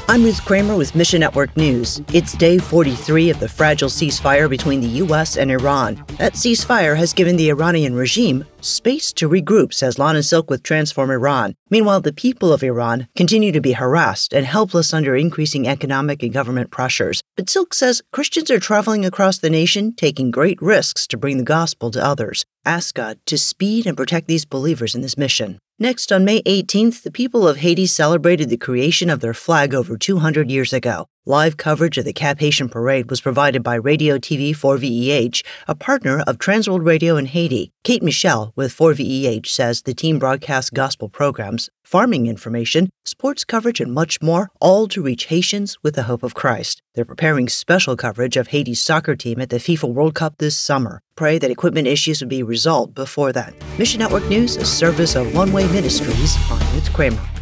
I'm Ruth Kramer with Mission Network News. It's day 43 of the fragile ceasefire between the U.S. and Iran. That ceasefire has given the Iranian regime space to regroup, says Lana Silk with Transform Iran. Meanwhile, the people of Iran continue to be harassed and helpless under increasing economic and government pressures. But Silk says Christians are traveling across the nation, taking great risks to bring the gospel to others. Ask God to speed and protect these believers in this mission. Next, on May 18th, the people of Haiti celebrated the creation of their flag over 200 years ago. Live coverage of the Cap Haitian Parade was provided by Radio TV 4VEH, a partner of Transworld Radio in Haiti. Kate Michelle with 4VEH says the team broadcasts gospel programs, farming information, sports coverage, and much more, all to reach Haitians with the hope of Christ. They're preparing special coverage of Haiti's soccer team at the FIFA World Cup this summer. Pray that equipment issues would be resolved before then. Mission Network News, a service of One Way Ministries. I'm Ruth Kramer.